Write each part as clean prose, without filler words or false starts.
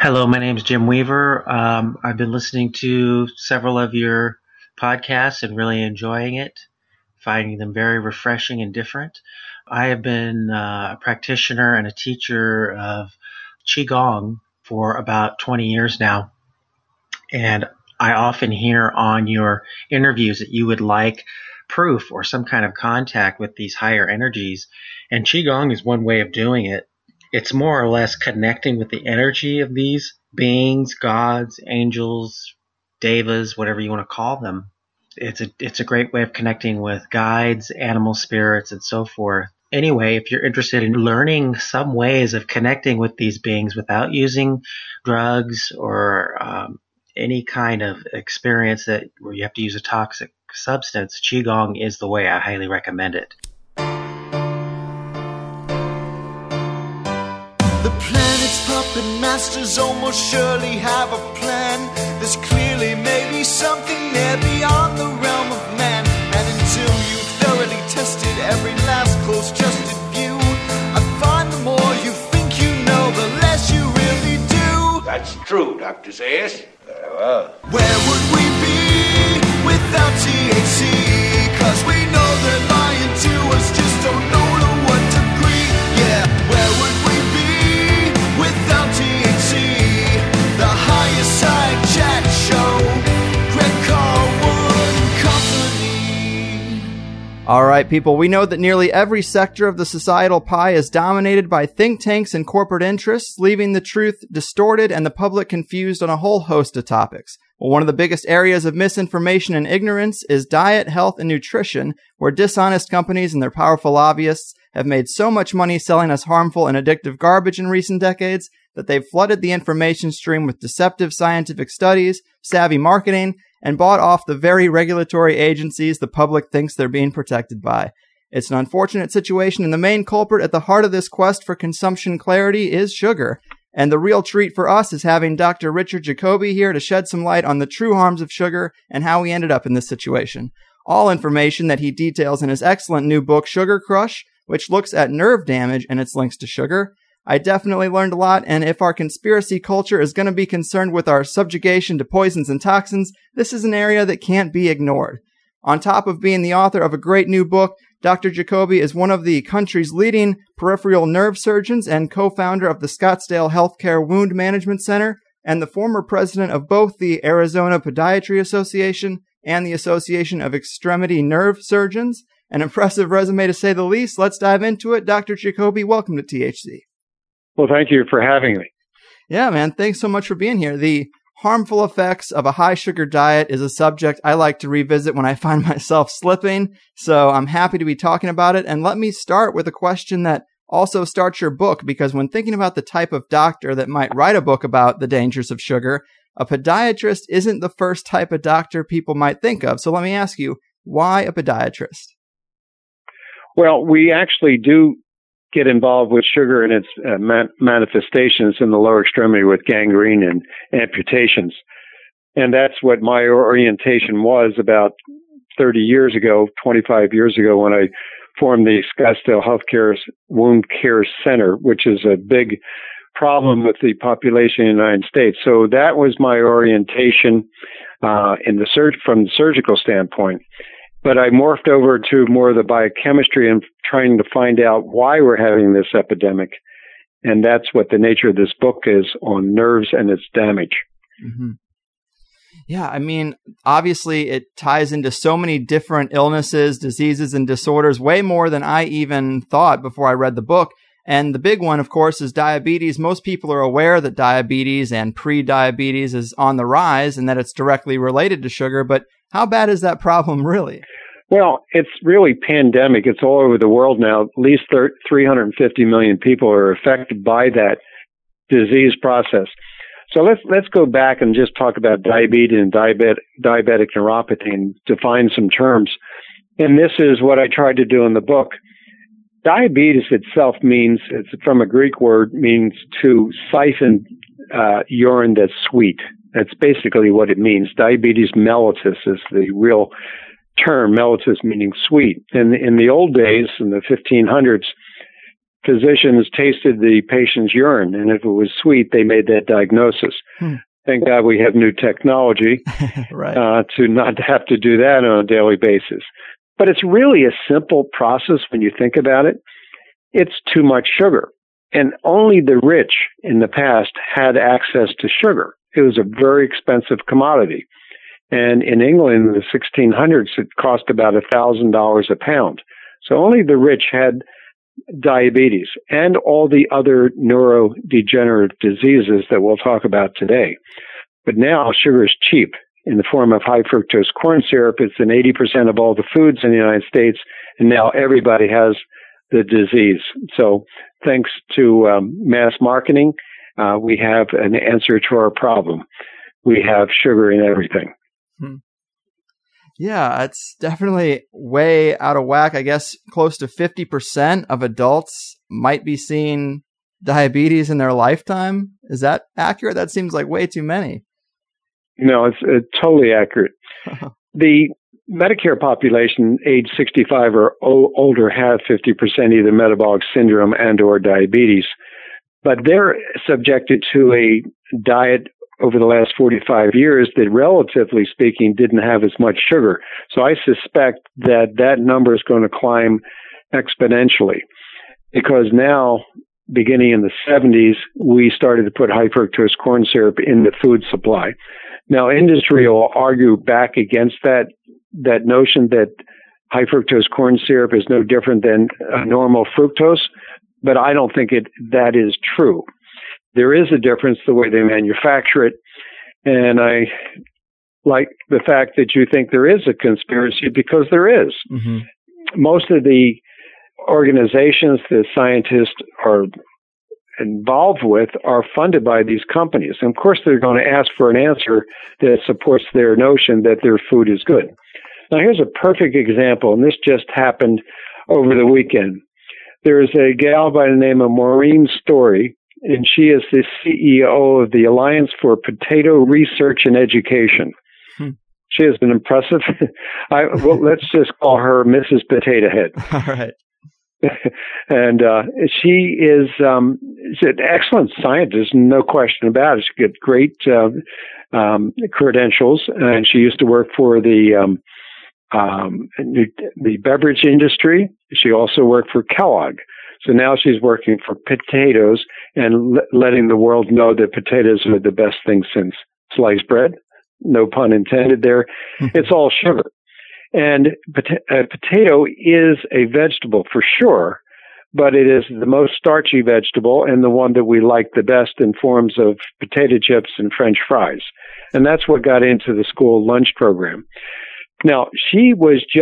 Hello, my name is Jim Weaver. I've been listening to several of your podcasts and really enjoying it, finding them very refreshing and different. I have been a practitioner and a teacher of Qigong for about 20 years now, and I often hear on your interviews that you would like proof or some kind of contact with these higher energies, and Qigong is one way of doing it. It's more or less connecting with the energy of these beings, gods, angels, devas, whatever you want to call them. It's a great way of connecting with guides, animal spirits, and so forth. Anyway, if you're interested in learning some ways of connecting with these beings without using drugs or any kind of experience where you have to use a toxic substance, Qigong is the way. I highly recommend it. The planet's puppet masters almost surely have a plan. There's clearly maybe something there beyond the realm of man. And until you've thoroughly tested every last close-trusted view, I find the more you think you know, the less you really do. That's true, Dr. Zayas. Very well. Where would we be without THC? 'Cause we know they're lying to us, just don't know to what degree. Yeah, where would we be without THC? The higher side chat show, Greg Carlwood Company. All right, people, we know that nearly every sector of the societal pie is dominated by think tanks and corporate interests, leaving the truth distorted and the public confused on a whole host of topics. Well, one of the biggest areas of misinformation and ignorance is diet, health, and nutrition, where dishonest companies and their powerful lobbyists have made so much money selling us harmful and addictive garbage in recent decades that they've flooded the information stream with deceptive scientific studies, savvy marketing, and bought off the very regulatory agencies the public thinks they're being protected by. It's an unfortunate situation, and the main culprit at the heart of this quest for consumption clarity is sugar. And the real treat for us is having Dr. Richard Jacoby here to shed some light on the true harms of sugar and how we ended up in this situation. All information that he details in his excellent new book, Sugar Crush, which looks at nerve damage and its links to sugar. I definitely learned a lot, and if our conspiracy culture is going to be concerned with our subjugation to poisons and toxins, this is an area that can't be ignored. On top of being the author of a great new book, Dr. Jacoby is one of the country's leading peripheral nerve surgeons and co-founder of the Scottsdale Healthcare Wound Management Center and the former president of both the Arizona Podiatry Association and the Association of Extremity Nerve Surgeons. An impressive resume to say the least. Let's dive into it. Dr. Jacoby, welcome to THC. Well, thank you for having me. Yeah, man. Thanks so much for being here. The harmful effects of a high sugar diet is a subject I like to revisit when I find myself slipping. So I'm happy to be talking about it. And let me start with a question that also starts your book, because when thinking about the type of doctor that might write a book about the dangers of sugar, a podiatrist isn't the first type of doctor people might think of. So let me ask you, why a podiatrist? Well, we actually do get involved with sugar and its manifestations in the lower extremity with gangrene and amputations. And that's what my orientation was about 30 years ago, 25 years ago, when I formed the Scottsdale Healthcare Wound Care Center, which is a big problem with the population in the United States. So that was my orientation from the surgical standpoint. But I morphed over to more of the biochemistry and trying to find out why we're having this epidemic. And that's what the nature of this book is, on nerves and its damage. Mm-hmm. Yeah, I mean, obviously it ties into so many different illnesses, diseases, and disorders, way more than I even thought before I read the book. And the big one, of course, is diabetes. Most people are aware that diabetes and pre-diabetes is on the rise and that it's directly related to sugar. But how bad is that problem really? Well, it's really pandemic. It's all over the world now. At least 350 million people are affected by that disease process. So let's go back and just talk about diabetes and diabetic neuropathy and define some terms. And this is what I tried to do in the book. Diabetes itself means, it's from a Greek word, means to siphon urine that's sweet. That's basically what it means. Diabetes mellitus is the real term, mellitus meaning sweet. In the old days, in the 1500s, physicians tasted the patient's urine, and if it was sweet, they made that diagnosis. Thank God we have new technology right. To not have to do that on a daily basis. But it's really a simple process when you think about it. It's too much sugar. And only the rich in the past had access to sugar. It was a very expensive commodity. And in England in the 1600s, it cost about $1,000 a pound. So only the rich had diabetes and all the other neurodegenerative diseases that we'll talk about today. But now sugar is cheap in the form of high fructose corn syrup. It's in 80% of all the foods in the United States, and now everybody has the disease. So thanks to mass marketing, we have an answer to our problem. We have sugar in everything. Yeah, it's definitely way out of whack. I guess close to 50% of adults might be seeing diabetes in their lifetime. Is that accurate? That seems like way too many. No, it's totally accurate. The Medicare population age 65 or older have 50% either metabolic syndrome and or diabetes, but they're subjected to a diet over the last 45 years that, relatively speaking, didn't have as much sugar. So I suspect that number is going to climb exponentially, because now, beginning in the 70s, we started to put high fructose corn syrup in the food supply. Now, industry will argue back against that notion that high fructose corn syrup is no different than a normal fructose, but I don't think that is true. There is a difference the way they manufacture it, and I like the fact that you think there is a conspiracy, because there is. Mm-hmm. Most of the organizations that scientists are involved with are funded by these companies. And of course, they're going to ask for an answer that supports their notion that their food is good. Now, here's a perfect example, and this just happened over the weekend. There is a gal by the name of Maureen Story, and she is the CEO of the Alliance for Potato Research and Education. She is an impressive, let's just call her Mrs. Potato Head. All right. And she is an excellent scientist, no question about it. She got great credentials, and she used to work for the beverage industry. She also worked for Kellogg. So now she's working for potatoes and letting the world know that potatoes are the best thing since sliced bread. No pun intended there. It's all sugar. And a potato is a vegetable for sure, but it is the most starchy vegetable and the one that we like the best in forms of potato chips and French fries. And that's what got into the school lunch program. Now, she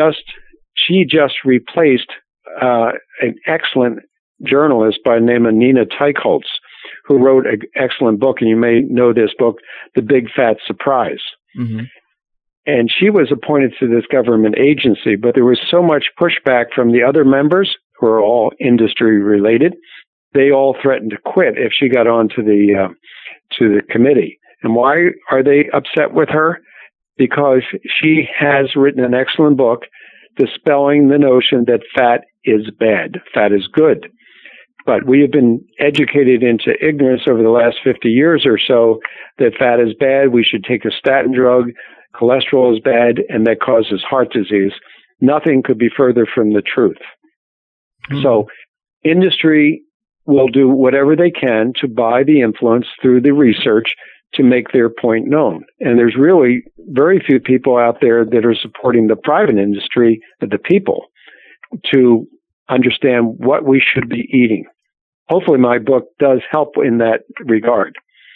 just replaced an excellent journalist by the name of Nina Teichholz, who wrote an excellent book, and you may know this book, The Big Fat Surprise. Mm-hmm. And she was appointed to this government agency, but there was so much pushback from the other members, who are all industry related. They all threatened to quit if she got on to the committee. And why are they upset with her? Because she has written an excellent book dispelling the notion that fat is bad. Fat is good. But we have been educated into ignorance over the last 50 years or so that fat is bad. We should take a statin drug. Cholesterol is bad, and that causes heart disease. Nothing could be further from the truth. Mm-hmm. So industry will do whatever they can to buy the influence through the research to make their point known. And there's really very few people out there that are supporting the private industry, the people, to understand what we should be eating. Hopefully my book does help in that regard.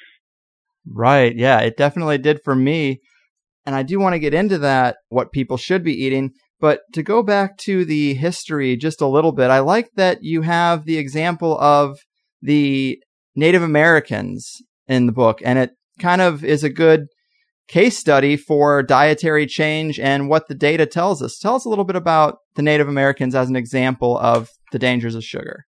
Right. Yeah, it definitely did for me. And I do want to get into that, what people should be eating. But to go back to the history just a little bit, I like that you have the example of the Native Americans in the book. And it kind of is a good case study for dietary change and what the data tells us. Tell us a little bit about the Native Americans as an example of the dangers of sugar.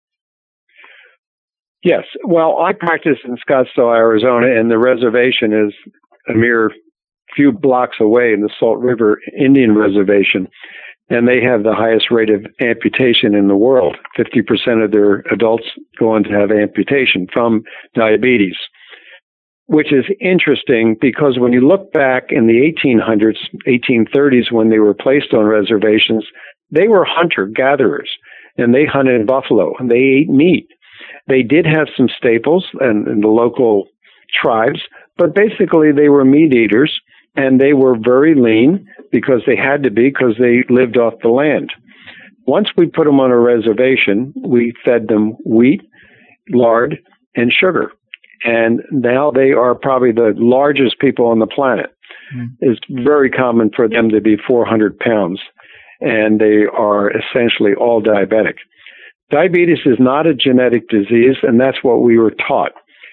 Yes. Well, I practice in Scottsdale, Arizona, and the reservation is a mere few blocks away in the Salt River Indian Reservation. and they have the highest rate of amputation in the world. 50% of their adults go on to have amputation from diabetes, which is interesting because when you look back in the 1800s, 1830s, when they were placed on reservations, they were hunter-gatherers, and they hunted buffalo, and they ate meat. They did have some staples and the local tribes, but basically they were meat eaters, and they were very lean because they had to be because they lived off the land. Once we put them on a reservation, we fed them wheat, lard, and sugar. And now they are probably the largest people on the planet. It's very common for them to be 400 pounds, and they are essentially all diabetic. Diabetes is not a genetic disease, and that's what we were taught.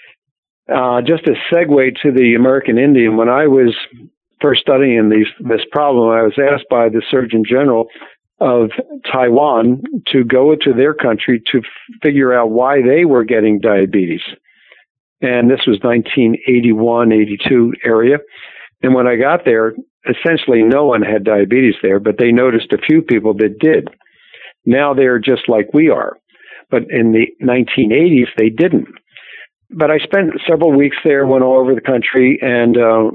Just a segue to the American Indian, when I was first studying this problem, I was asked by the Surgeon General of Taiwan to go to their country to figure out why they were getting diabetes. And this was 1981, 82 area. And when I got there, essentially no one had diabetes there, but they noticed a few people that did. Now they're just like we are. But in the 1980s, they didn't. But I spent several weeks there, went all over the country, and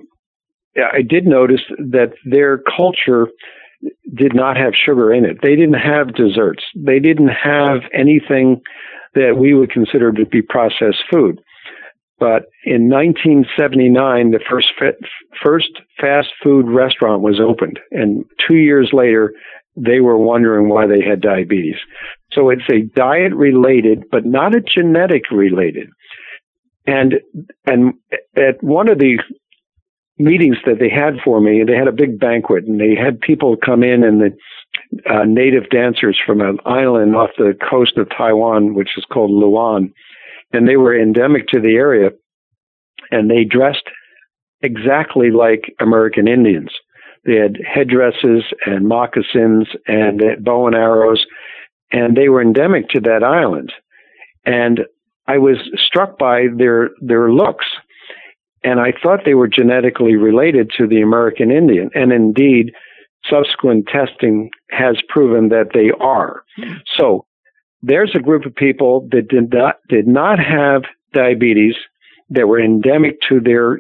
I did notice that their culture did not have sugar in it. They didn't have desserts. They didn't have anything that we would consider to be processed food. But in 1979, the first fast food restaurant was opened. And 2 years later, they were wondering why they had diabetes. So it's a diet-related, but not a genetic-related. And at one of the meetings that they had for me, they had a big banquet, and they had people come in, and the native dancers from an island off the coast of Taiwan, which is called Luan, and they were endemic to the area, and they dressed exactly like American Indians. They had headdresses and moccasins and bow and arrows, and they were endemic to that island. And I was struck by their looks, and I thought they were genetically related to the American Indian. And indeed, subsequent testing has proven that they are. So there's a group of people that did not have diabetes, that were endemic to their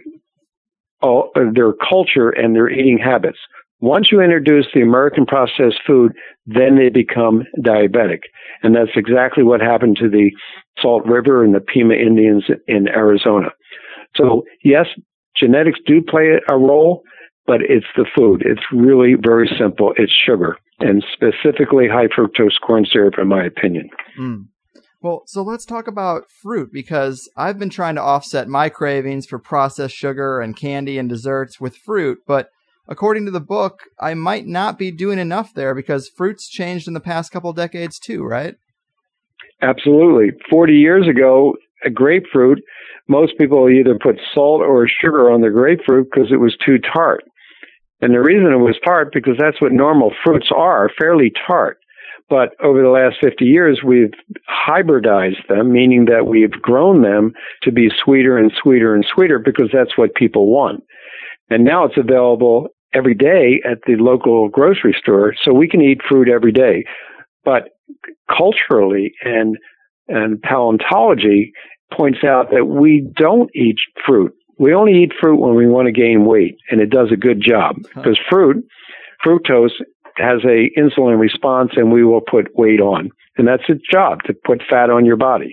culture and their eating habits. Once you introduce the American processed food, then they become diabetic. And that's exactly what happened to the Salt River and the Pima Indians in Arizona. So yes, genetics do play a role, but it's the food. It's really very simple. It's sugar, and specifically high fructose corn syrup, in my opinion. Well, so let's talk about fruit, because I've been trying to offset my cravings for processed sugar and candy and desserts with fruit, but according to the book, I might not be doing enough there because fruit's changed in the past couple of decades too, right? Absolutely. 40 years ago, a grapefruit, most people either put salt or sugar on the grapefruit because it was too tart. And the reason it was tart, because that's what normal fruits are, fairly tart. But over the last 50 years, we've hybridized them, meaning that we've grown them to be sweeter and sweeter and sweeter because that's what people want. And now it's available every day at the local grocery store, so we can eat fruit every day. But culturally and paleontology points out that we don't eat fruit. We only eat fruit when we want to gain weight, and it does a good job because fructose has a insulin response, and we will put weight on. And that's its job, to put fat on your body.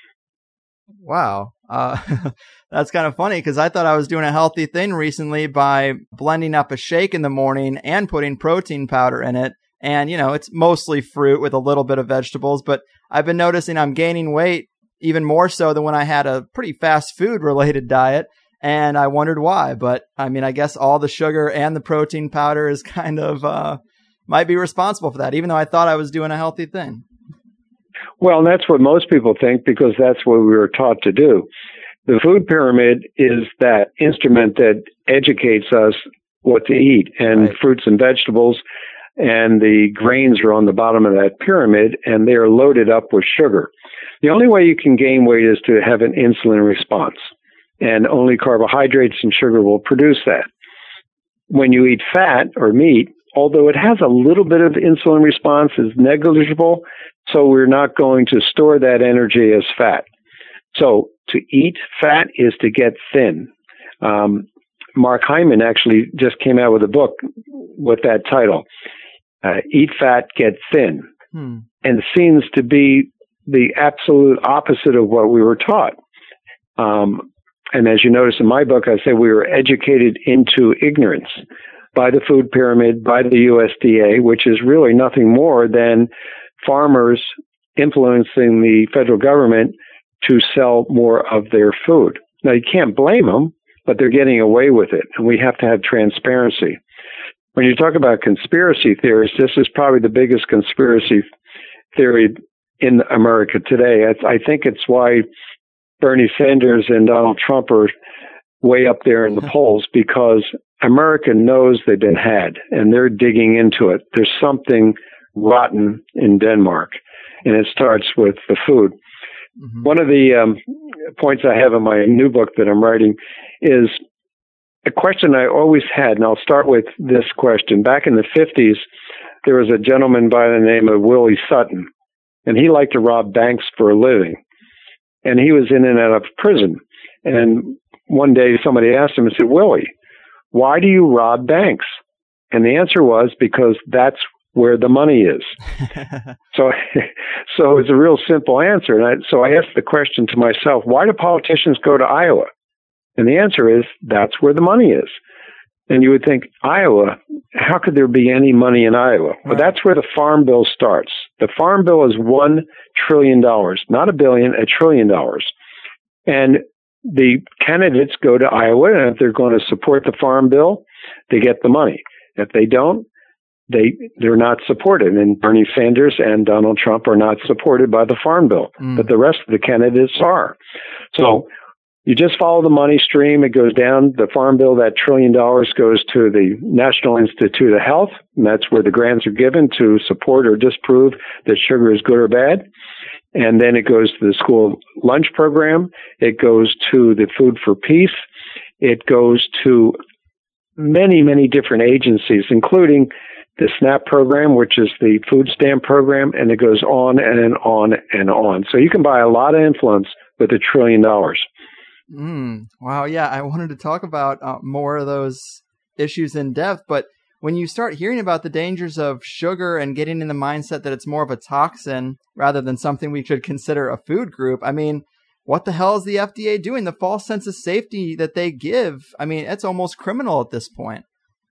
Wow. That's kind of funny because I thought I was doing a healthy thing recently by blending up a shake in the morning and putting protein powder in it. And, it's mostly fruit with a little bit of vegetables, but I've been noticing I'm gaining weight even more so than when I had a pretty fast food related diet. And I wondered why. But I guess all the sugar and the protein powder is kind of, might be responsible for that, even though I thought I was doing a healthy thing. Well, and that's what most people think because that's what we were taught to do. The food pyramid is that instrument that educates us what to eat, and right. Fruits and vegetables and the grains are on the bottom of that pyramid, and they are loaded up with sugar. The only way you can gain weight is to have an insulin response, and only carbohydrates and sugar will produce that. When you eat fat or meat, although it has a little bit of insulin response, is negligible. So we're not going to store that energy as fat. So to eat fat is to get thin. Mark Hyman actually just came out with a book with that title, Eat Fat, Get Thin. And it seems to be the absolute opposite of what we were taught. And as you notice in my book, I say we were educated into ignorance by the food pyramid, by the USDA, which is really nothing more than farmers influencing the federal government to sell more of their food. Now, you can't blame them, but they're getting away with it, and we have to have transparency. When you talk about conspiracy theories, this is probably the biggest conspiracy theory in America today. I think it's why Bernie Sanders and Donald Trump are way up there in the polls, because America knows they've been had, and they're digging into it. There's something rotten in Denmark, and it starts with the food. One of the points I have in my new book that I'm writing is a question I always had, and I'll start with this question. Back in the 50s, there was a gentleman by the name of Willie Sutton, and he liked to rob banks for a living. And he was in and out of prison. And one day somebody asked him and said, Willie, why do you rob banks? And the answer was, because that's where the money is. So it's a real simple answer. And so I asked the question to myself, why do politicians go to Iowa? And the answer is, that's where the money is. And you would think, Iowa, how could there be any money in Iowa? Well, that's where the Farm Bill starts. The Farm Bill is $1 trillion, not $1 billion, $1 trillion. And the candidates go to Iowa, and if they're going to support the Farm Bill, they get the money. If they don't, they're not supported. And Bernie Sanders and Donald Trump are not supported by the Farm Bill, but the rest of the candidates are. So you just follow the money stream. It goes down the Farm Bill. That $1 trillion goes to the National Institute of Health, and that's where the grants are given to support or disprove that sugar is good or bad. And then it goes to the school lunch program. It goes to the Food for Peace. It goes to many, many different agencies, including the SNAP program, which is the food stamp program, and it goes on and on and on. So you can buy a lot of influence with $1 trillion. Wow. Yeah. I wanted to talk about more of those issues in depth, but when you start hearing about the dangers of sugar and getting in the mindset that it's more of a toxin rather than something we should consider a food group, I mean, what the hell is the FDA doing? The false sense of safety that they give, I mean, it's almost criminal at this point.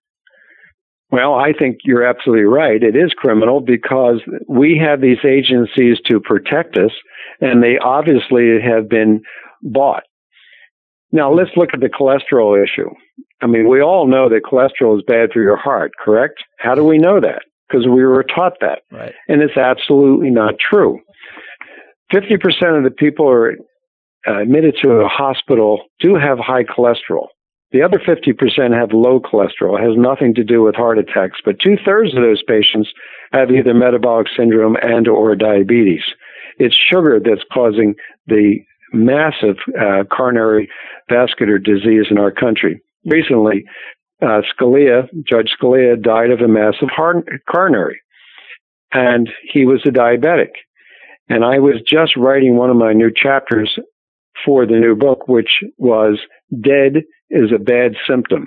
Well, I think you're absolutely right. It is criminal because we have these agencies to protect us, and they obviously have been bought. Now, let's look at the cholesterol issue. I mean, we all know that cholesterol is bad for your heart, correct? How do we know that? Because we were taught that. Right. And it's absolutely not true. 50% of the people who are admitted to a hospital do have high cholesterol. The other 50% have low cholesterol. It has nothing to do with heart attacks, but 2/3 of those patients have either metabolic syndrome and or diabetes. It's sugar that's causing the massive coronary vascular disease in our country. Recently, Judge Scalia died of a massive coronary, and he was a diabetic. And I was just writing one of my new chapters for the new book, which was Dead is a Bad Symptom.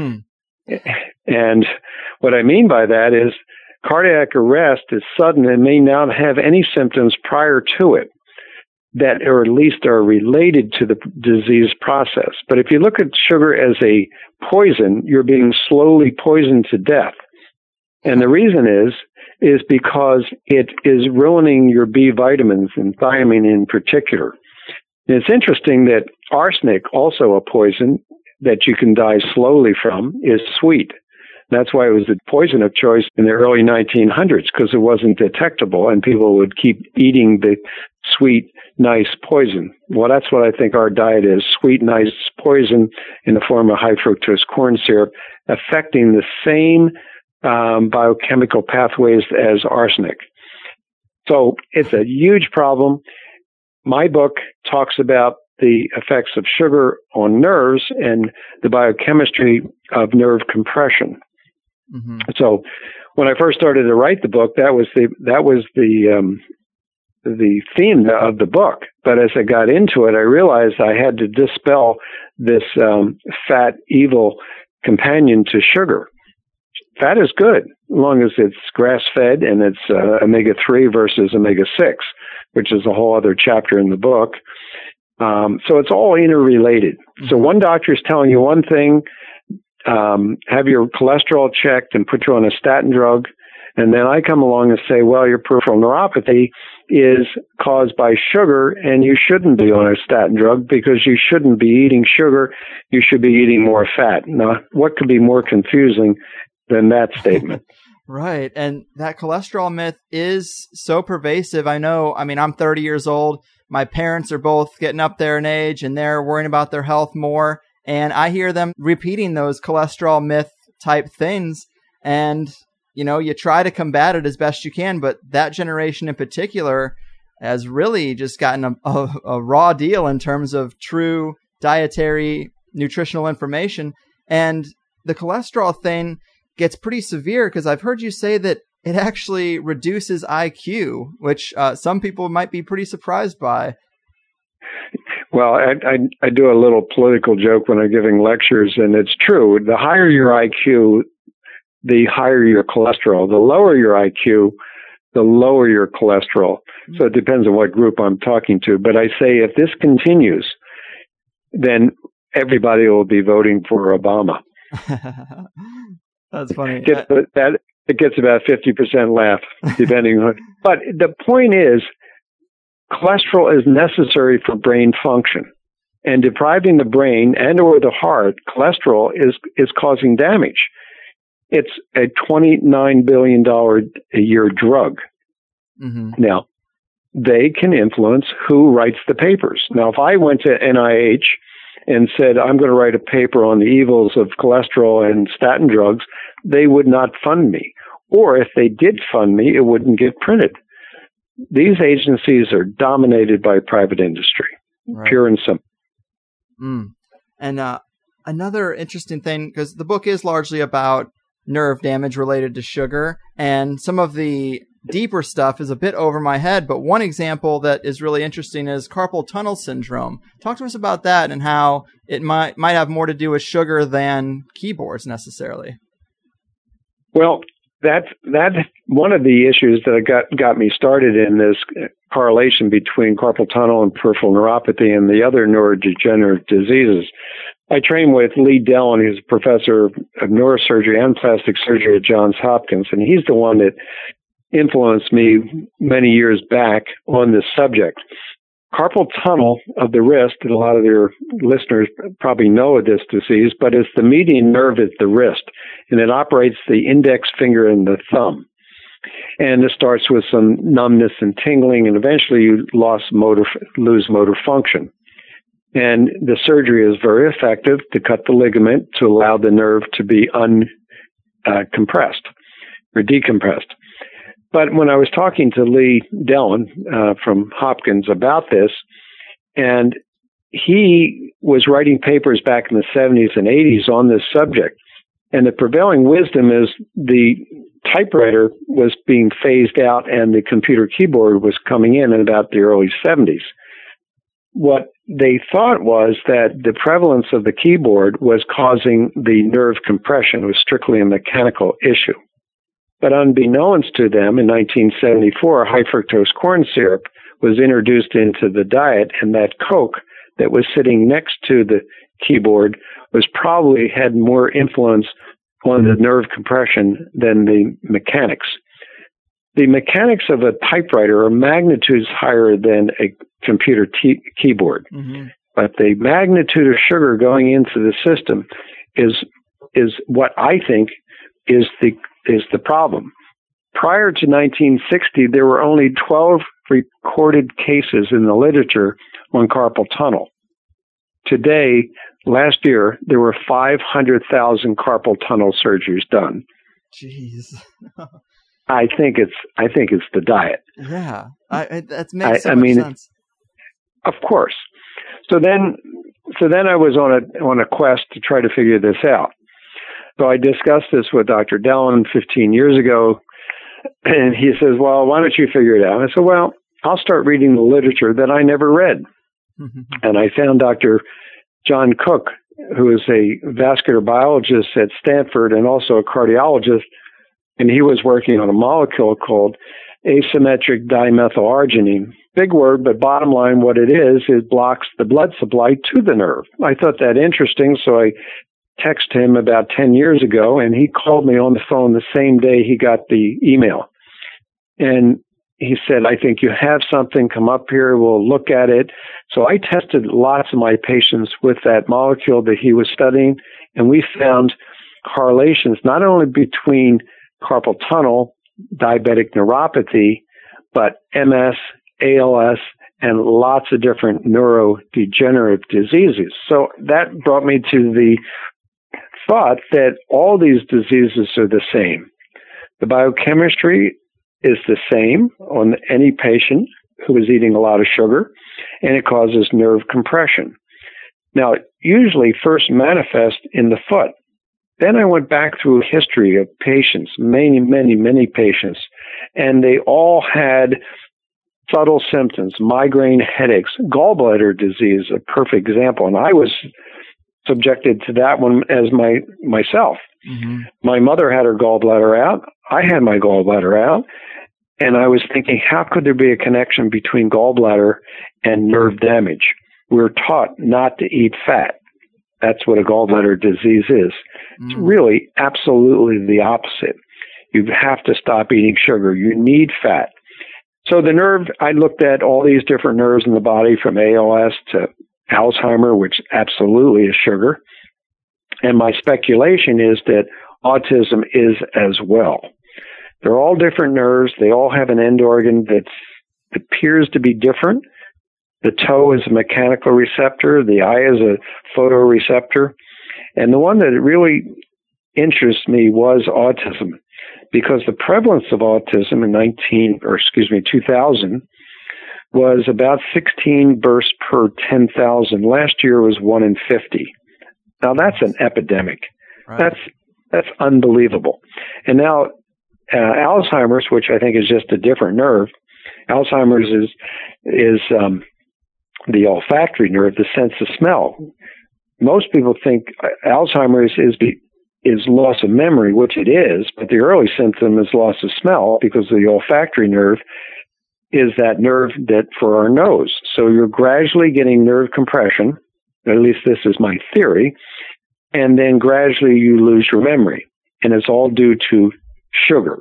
And what I mean by that is cardiac arrest is sudden and may not have any symptoms prior to it that or at least are related to the disease process. But if you look at sugar as a poison, you're being slowly poisoned to death. And the reason is because it is ruining your B vitamins and thiamine in particular. And it's interesting that arsenic, also a poison that you can die slowly from, is sweet. That's why it was the poison of choice in the early 1900s, because it wasn't detectable and people would keep eating the sweet, nice poison. Well, that's what I think our diet is, sweet, nice poison in the form of high fructose corn syrup, affecting the same biochemical pathways as arsenic. So it's a huge problem. My book talks about the effects of sugar on nerves and the biochemistry of nerve compression. So when I first started to write the book, that was the theme of the book. But as I got into it, I realized I had to dispel this fat, evil companion to sugar. Fat is good, as long as it's grass-fed and it's omega-3 versus omega-6, which is a whole other chapter in the book. So it's all interrelated. So one doctor is telling you one thing, have your cholesterol checked and put you on a statin drug. And then I come along and say, well, your peripheral neuropathy is caused by sugar, and you shouldn't be on a statin drug because you shouldn't be eating sugar. You should be eating more fat. Now, what could be more confusing than that statement? Right. And that cholesterol myth is so pervasive. I mean, I'm 30 years old. My parents are both getting up there in age, and they're worrying about their health more. And I hear them repeating those cholesterol myth type things. And you try to combat it as best you can, but that generation in particular has really just gotten a raw deal in terms of true dietary nutritional information. And the cholesterol thing gets pretty severe because I've heard you say that it actually reduces IQ, which some people might be pretty surprised by. Well, I do a little political joke when I'm giving lectures, and it's true. The higher your IQ, the higher your cholesterol. The lower your IQ, the lower your cholesterol. So it depends on what group I'm talking to. But I say if this continues, then everybody will be voting for Obama. That's funny. It gets about 50% laugh, depending on. But the point is, cholesterol is necessary for brain function. And depriving the brain and or the heart, cholesterol is causing damage. It's a $29 billion a year drug. Now, they can influence who writes the papers. Now, if I went to NIH and said, I'm going to write a paper on the evils of cholesterol and statin drugs, they would not fund me. Or if they did fund me, it wouldn't get printed. These agencies are dominated by private industry, pure and simple. And another interesting thing, because the book is largely about nerve damage related to sugar, and some of the deeper stuff is a bit over my head, but one example that is really interesting is carpal tunnel syndrome. Talk to us about that and how it might have more to do with sugar than keyboards necessarily. Well, that's one of the issues that got me started in this correlation between carpal tunnel and peripheral neuropathy and the other neurodegenerative diseases. I trained with Lee Dellon, who's a professor of neurosurgery and plastic surgery at Johns Hopkins, and he's the one that influenced me many years back on this subject. Carpal tunnel of the wrist, and a lot of your listeners probably know of this disease, but it's the median nerve at the wrist, and it operates the index finger and the thumb. And it starts with some numbness and tingling, and eventually you lose motor function. And the surgery is very effective to cut the ligament to allow the nerve to be uncompressed or decompressed. But when I was talking to Lee Dellon from Hopkins about this, and he was writing papers back in the 70s and 80s on this subject, and the prevailing wisdom is the typewriter was being phased out and the computer keyboard was coming in about the early 70s. What they thought was that the prevalence of the keyboard was causing the nerve compression. It was strictly a mechanical issue. But unbeknownst to them, in 1974, high fructose corn syrup was introduced into the diet, and that Coke that was sitting next to the keyboard had more influence on the nerve compression than the mechanics. The mechanics of a typewriter are magnitudes higher than a computer keyboard. But the magnitude of sugar going into the system is what I think is the problem. Prior to 1960, there were only 12 recorded cases in the literature on carpal tunnel. Today, last year, there were 500,000 carpal tunnel surgeries done. Jeez. I think it's the diet. Yeah, that makes so much sense. Of course. So then I was on a quest to try to figure this out. So I discussed this with Dr. Dellon 15 years ago, and he says, well, why don't you figure it out? I said, well, I'll start reading the literature that I never read. And I found Dr. John Cook, who is a vascular biologist at Stanford and also a cardiologist, and he was working on a molecule called asymmetric dimethylarginine. Big word, but bottom line, what it is blocks the blood supply to the nerve. I thought that interesting, so I texted him about 10 years ago, and he called me on the phone the same day he got the email. And he said, I think you have something, come up here, we'll look at it. So I tested lots of my patients with that molecule that he was studying, and we found correlations not only between carpal tunnel, diabetic neuropathy, but MS, ALS, and lots of different neurodegenerative diseases. So that brought me to the thought that all these diseases are the same. The biochemistry is the same on any patient who is eating a lot of sugar, and it causes nerve compression. Now, it usually first manifests in the foot. Then I went back through a history of patients, many patients, and they all had subtle symptoms, migraine headaches, gallbladder disease, a perfect example. And I was subjected to that one as myself. Mm-hmm. My mother had her gallbladder out. I had my gallbladder out. And I was thinking, how could there be a connection between gallbladder and nerve damage? We're taught not to eat fat. That's what a gallbladder disease is. It's really absolutely the opposite. You have to stop eating sugar. You need fat. So the nerve, I looked at all these different nerves in the body from ALS to Alzheimer, which absolutely is sugar. And my speculation is that autism is as well. They're all different nerves. They all have an end organ that appears to be different. The toe is a mechanical receptor. The eye is a photoreceptor. And the one that really interests me was autism, because the prevalence of autism in 2000 was about 16 births per 10,000. Last year was 1 in 50. Now that's an epidemic. Right. That's unbelievable. And now Alzheimer's, which I think is just a different nerve. Alzheimer's is the olfactory nerve, the sense of smell. Most people think Alzheimer's is loss of memory, which it is, but the early symptom is loss of smell because the olfactory nerve is that nerve that for our nose. So you're gradually getting nerve compression, at least this is my theory, and then gradually you lose your memory. And it's all due to sugar.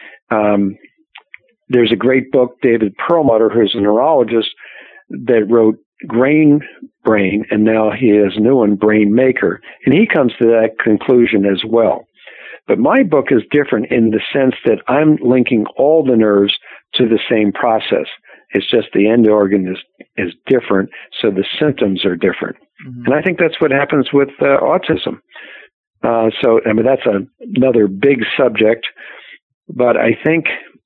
There's a great book, David Perlmutter, who's a neurologist, that wrote Grain Brain, and now he has a new one, Brain Maker. And he comes to that conclusion as well. But my book is different in the sense that I'm linking all the nerves to the same process. It's just the end organ is different, so the symptoms are different. Mm-hmm. And I think that's what happens with autism. So, I mean, that's another big subject, but I think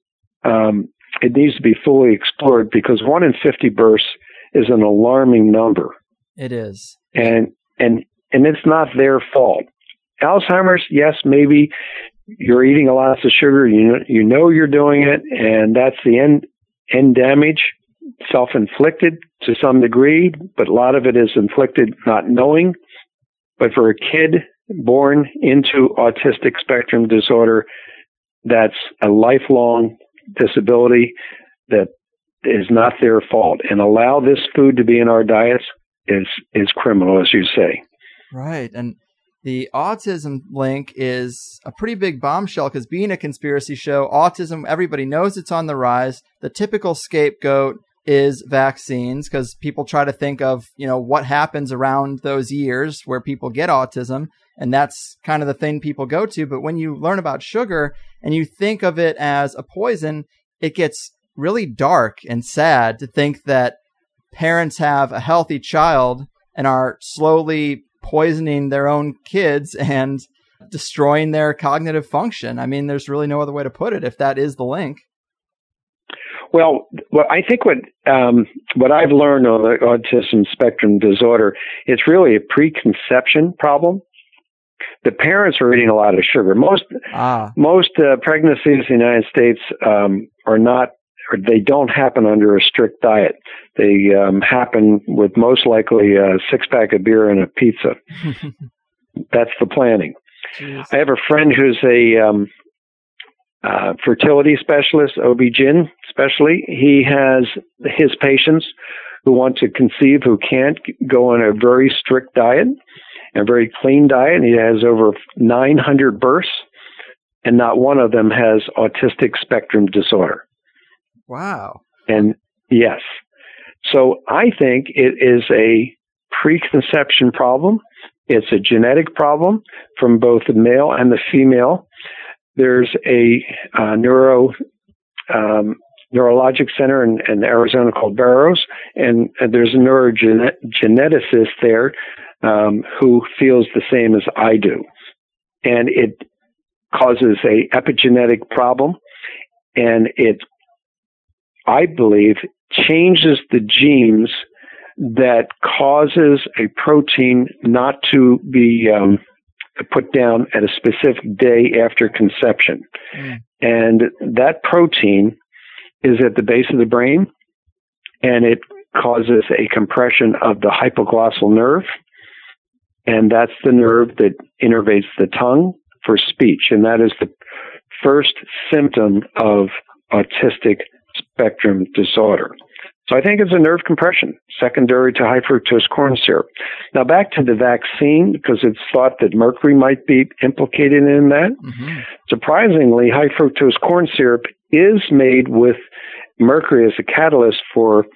it needs to be fully explored because 1 in 50 births is an alarming number. It is. And it's not their fault. Alzheimer's, yes, maybe you're eating a lot of sugar, you know you're doing it, and that's the end damage, self-inflicted to some degree, but a lot of it is inflicted not knowing. But for a kid born into autistic spectrum disorder, that's a lifelong disability that is not their fault. And allow this food to be in our diets is criminal, as you say. Right. And the autism link is a pretty big bombshell because being a conspiracy show, autism, everybody knows it's on the rise. The typical scapegoat is vaccines because people try to think of, what happens around those years where people get autism. And that's kind of the thing people go to. But when you learn about sugar and you think of it as a poison, it gets really dark and sad to think that parents have a healthy child and are slowly poisoning their own kids and destroying their cognitive function. I mean, there's really no other way to put it if that is the link. Well, I think what I've learned on the autism spectrum disorder, it's really a preconception problem. the parents are eating a lot of sugar. Most pregnancies in the United States are not, or they don't happen under a strict diet. They happen with most likely a 6-pack of beer and a pizza. That's the planning. Jeez. I have a friend who's a fertility specialist, OB-GYN especially. He has his patients who want to conceive, who can't, go on a very strict diet, a very clean diet. He has over 900 births, and not one of them has autistic spectrum disorder. Wow. And yes. So I think it is a preconception problem. It's a genetic problem from both the male and the female. There's a neurologic center in Arizona called Barrows, and there's a neurogeneticist there who feels the same as I do. And it causes a epigenetic problem, and it, I believe, changes the genes that causes a protein not to be put down at a specific day after conception. And that protein is at the base of the brain, and it causes a compression of the hypoglossal nerve, and that's the nerve that innervates the tongue for speech, and that is the first symptom of autistic spectrum disorder. So I think it's a nerve compression, secondary to high fructose corn syrup. Now back to the vaccine, because it's thought that mercury might be implicated in that. Mm-hmm. Surprisingly, high fructose corn syrup is made with mercury as a catalyst for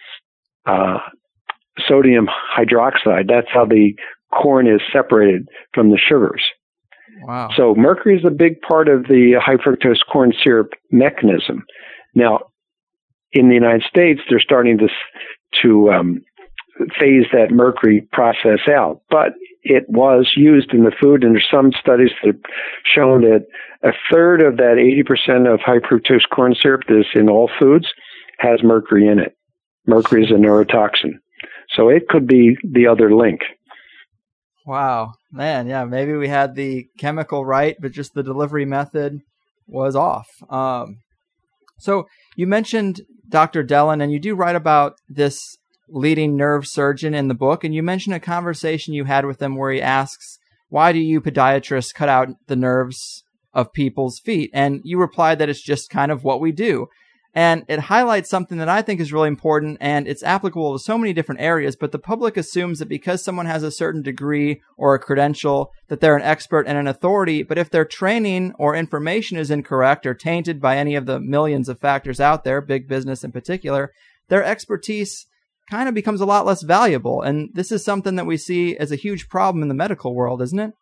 sodium hydroxide. That's how the corn is separated from the sugars. Wow. So mercury is a big part of the high fructose corn syrup mechanism. Now, in the United States, they're starting to phase that mercury process out. But it was used in the food, and there's some studies that have shown that a third of that 80% of high fructose corn syrup that's in all foods has mercury in it. Mercury is a neurotoxin. So it could be the other link. Wow. Man, yeah, maybe we had the chemical right, but just the delivery method was off. So you mentioned Dr. Dellon, and you do write about this leading nerve surgeon in the book, and you mentioned a conversation you had with him where he asks, why do you podiatrists cut out the nerves of people's feet? And you replied that it's just kind of what we do. And it highlights something that I think is really important, and it's applicable to so many different areas, but the public assumes that because someone has a certain degree or a credential, that they're an expert and an authority, but if their training or information is incorrect or tainted by any of the millions of factors out there, big business in particular, their expertise kind of becomes a lot less valuable. And this is something that we see as a huge problem in the medical world, isn't it?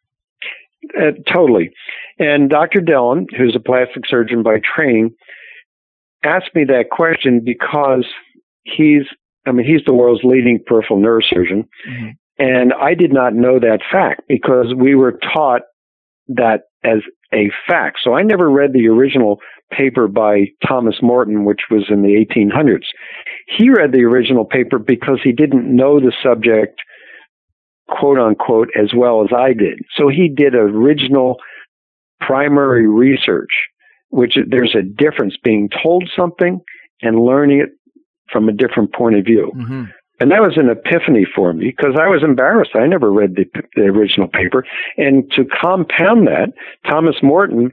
Totally. And Dr. Dellon, who's a plastic surgeon by training, asked me that question because he's the world's leading peripheral nerve surgeon. Mm-hmm. And I did not know that fact because we were taught that as a fact. So I never read the original paper by Thomas Morton, which was in the 1800s. He read the original paper because he didn't know the subject, quote unquote, as well as I did. So he did original primary research, which there's a difference being told something and learning it from a different point of view. Mm-hmm. And that was an epiphany for me because I was embarrassed. I never read the original paper. And to compound that, Thomas Morton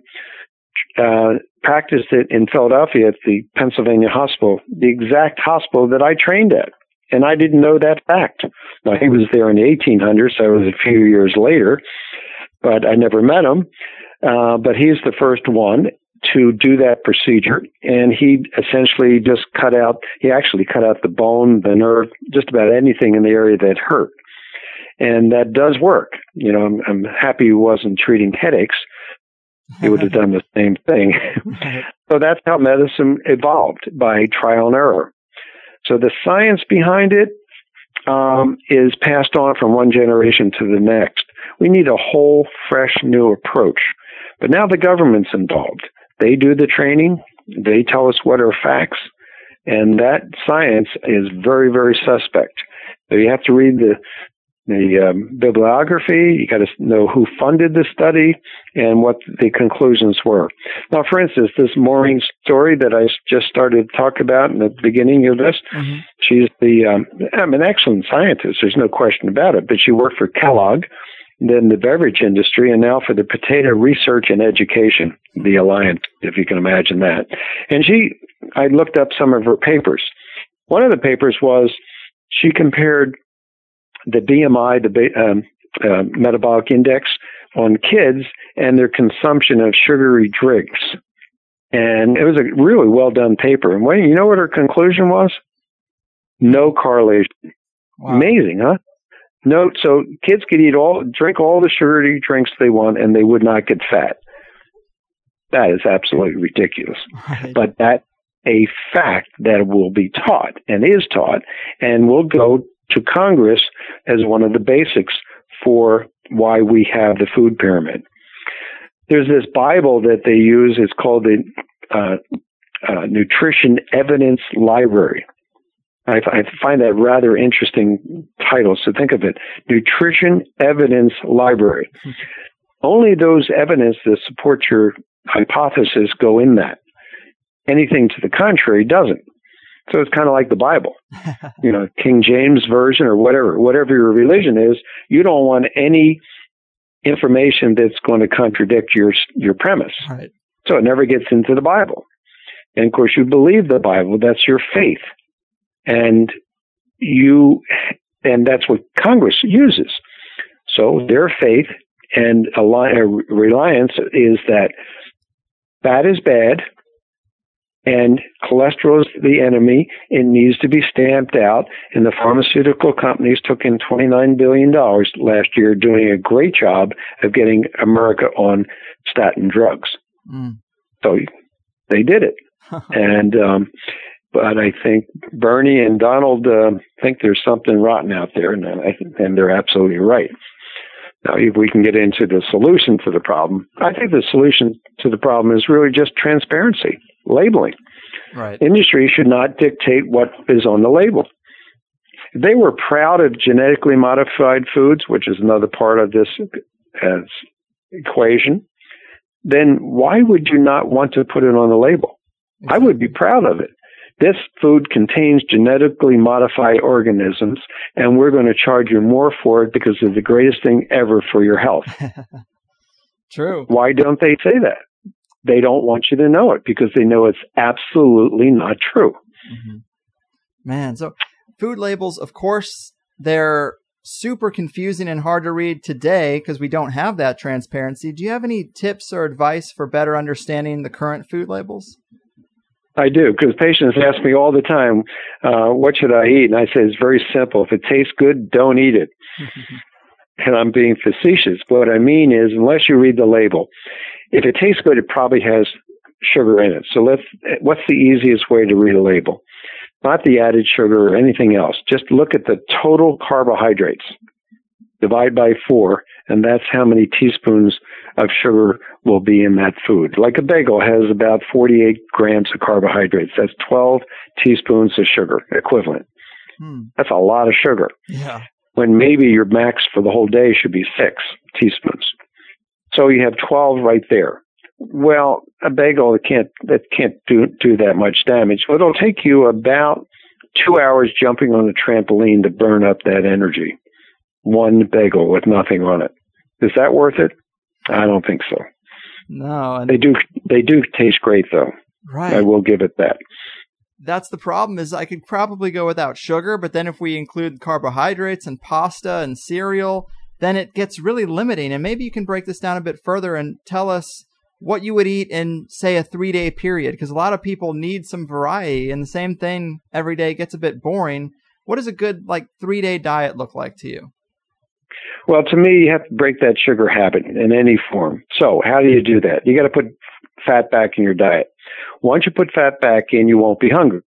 practiced it in Philadelphia at the Pennsylvania Hospital, the exact hospital that I trained at. And I didn't know that fact. Now, he was there in the 1800s, so it was a few years later, but I never met him. But he's the first one to do that procedure, and he essentially just cut out the bone, the nerve, just about anything in the area that hurt. And that does work. You know, I'm happy he wasn't treating headaches. He would have done the same thing. So that's how medicine evolved, by trial and error. So the science behind it is passed on from one generation to the next. We need a whole, fresh, new approach. But now the government's involved. They do the training. They tell us what are facts. And that science is very, very suspect. So you have to read bibliography. You got to know who funded the study and what the conclusions were. Now, for instance, this Maureen story that I just started to talk about in the beginning of this, she's an excellent scientist. There's no question about it. But she worked for Kellogg, then the beverage industry, and now for the Potato Research and Education, the Alliance, if you can imagine that. And I looked up some of her papers. One of the papers was she compared the BMI, the metabolic index, on kids and their consumption of sugary drinks. And it was a really well done paper. And you know what her conclusion was? No correlation. Wow. Amazing, huh? No, so kids could drink all the sugary drinks they want, and they would not get fat. That is absolutely ridiculous. Right. But that's a fact that will be taught and is taught, and will go to Congress as one of the basics for why we have the food pyramid. There's this Bible that they use. It's called the Nutrition Evidence Library. I find that rather interesting title. So think of it, Nutrition Evidence Library. Only those evidence that support your hypothesis go in that. Anything to the contrary doesn't. So it's kind of like the Bible, King James Version or whatever your religion is. You don't want any information that's going to contradict your premise. Right. So it never gets into the Bible. And of course, you believe the Bible. That's your faith. And that's what Congress uses. So their faith and reliance is that fat is bad and cholesterol is the enemy. It needs to be stamped out. And the pharmaceutical companies took in $29 billion last year, doing a great job of getting America on statin drugs. So they did it. And but I think Bernie and Donald think there's something rotten out there, and they're absolutely right. Now, if we can get into the solution to the problem, I think the solution to the problem is really just transparency, labeling. Right. Industry should not dictate what is on the label. If they were proud of genetically modified foods, which is another part of this equation, then why would you not want to put it on the label? Exactly. I would be proud of it. This food contains genetically modified organisms, and we're going to charge you more for it because it's the greatest thing ever for your health. True. Why don't they say that? They don't want you to know it because they know it's absolutely not true. Mm-hmm. Man, so food labels, of course, they're super confusing and hard to read today because we don't have that transparency. Do you have any tips or advice for better understanding the current food labels? I do, because patients ask me all the time, what should I eat? And I say, it's very simple. If it tastes good, don't eat it. And I'm being facetious. But what I mean is, unless you read the label, if it tastes good, it probably has sugar in it. So what's the easiest way to read a label? Not the added sugar or anything else. Just look at the total carbohydrates. Divide by 4, and that's how many teaspoons of sugar will be in that food. Like a bagel has about 48 grams of carbohydrates. That's 12 teaspoons of sugar equivalent. That's a lot of sugar. Yeah. When maybe your max for the whole day should be 6 teaspoons. So you have 12 right there. Well, a bagel can't do that much damage. It'll take you about 2 hours jumping on a trampoline to burn up that energy. One bagel with nothing on it. Is that worth it? I don't think so. No. They do taste great, though. Right. I will give it that. That's the problem, is I could probably go without sugar, but then if we include carbohydrates and pasta and cereal, then it gets really limiting. And maybe you can break this down a bit further and tell us what you would eat in, say, a 3-day period, because a lot of people need some variety, and the same thing every day gets a bit boring. What does a good 3-day diet look like to you? Well, to me, you have to break that sugar habit in any form. So how do you do that? You got to put fat back in your diet. Once you put fat back in, you won't be hungry.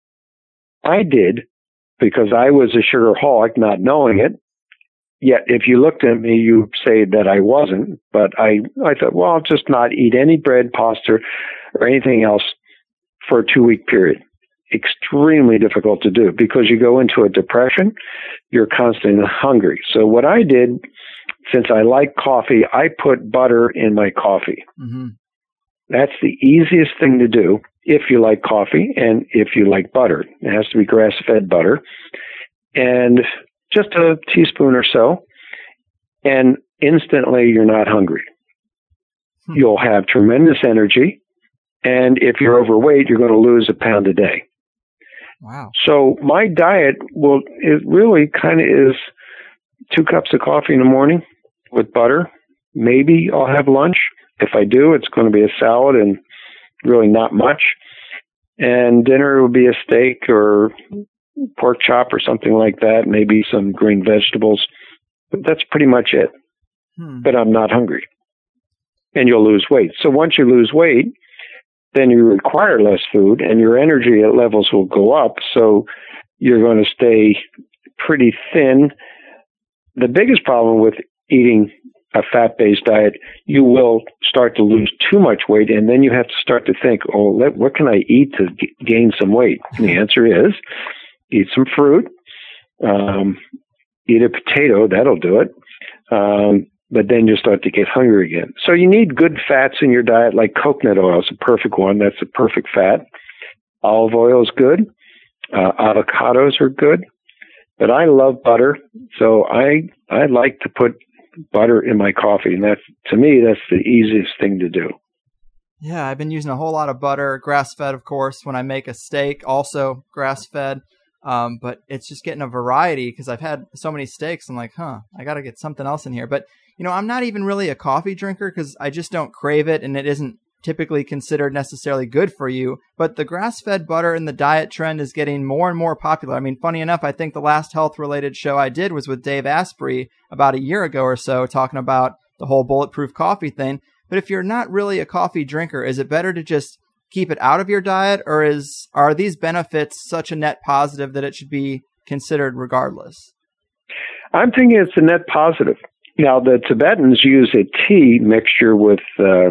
I did, because I was a sugarholic, not knowing it. Yet, if you looked at me, you'd say that I wasn't. But I thought, well, I'll just not eat any bread, pasta, or anything else for a 2-week period. extremely difficult to do because you go into a depression, you're constantly hungry. So what I did, since I like coffee, I put butter in my coffee. Mm-hmm. That's the easiest thing to do if you like coffee and if you like butter. It has to be grass-fed butter. And just a teaspoon or so, and instantly you're not hungry. You'll have tremendous energy, and if you're overweight, you're going to lose a pound a day. Wow. So my diet it really kind of is 2 cups of coffee in the morning with butter. Maybe I'll have lunch. If I do, it's going to be a salad and really not much. And dinner will be a steak or pork chop or something like that, maybe some green vegetables. But that's pretty much it. But I'm not hungry. And you'll lose weight. So once you lose weight, then you require less food and your energy levels will go up. So you're going to stay pretty thin. The biggest problem with eating a fat-based diet, you will start to lose too much weight, and then you have to start to think, what can I eat to gain some weight? And the answer is, eat some fruit, eat a potato, that'll do it. But then you start to get hungry again. So you need good fats in your diet, like coconut oil is a perfect one. That's a perfect fat. Olive oil is good. Avocados are good. But I love butter, so I like to put butter in my coffee, and to me, that's the easiest thing to do. Yeah, I've been using a whole lot of butter, grass-fed, of course, when I make a steak, also grass-fed. But it's just getting a variety because I've had so many steaks. I'm like, I got to get something else in here. But, I'm not even really a coffee drinker because I just don't crave it, and it isn't typically considered necessarily good for you. But the grass-fed butter in the diet trend is getting more and more popular. I mean, funny enough, I think the last health-related show I did was with Dave Asprey about a year ago or so, talking about the whole bulletproof coffee thing. But if you're not really a coffee drinker, is it better to just keep it out of your diet, or are these benefits such a net positive that it should be considered regardless? I'm thinking it's a net positive. Now, the Tibetans use a tea mixture with